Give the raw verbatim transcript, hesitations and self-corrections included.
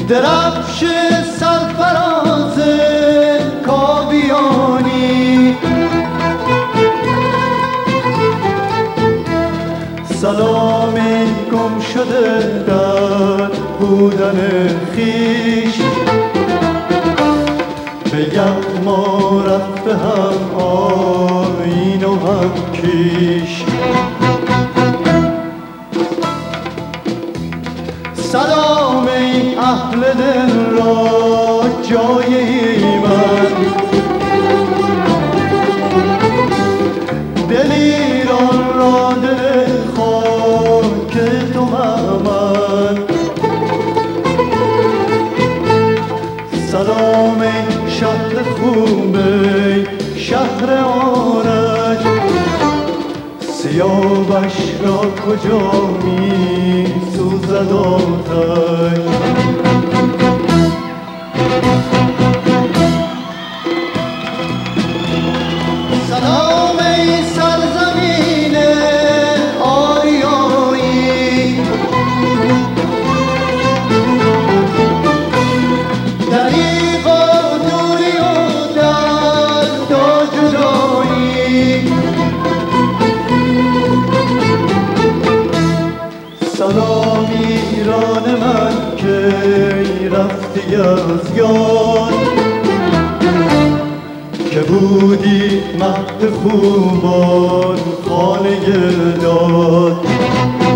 درفش سرفراز کاویانی، سلامی گم شده در بودن خویش، به یغما رفته هم آیین و هم کیش. سلام ای اهل دل را جای ایمن، دل ایران را دل خاک تو من. سلام ای شهر خوب ای شهر آرج، سیاوش را کجا می سوزد آتش. سلام ای سرزمین آریایی، دریغ و دوری و درد و جدایی. سلام ایران من که رفتی از یاد، که بودی مهد خوبان خانه داد.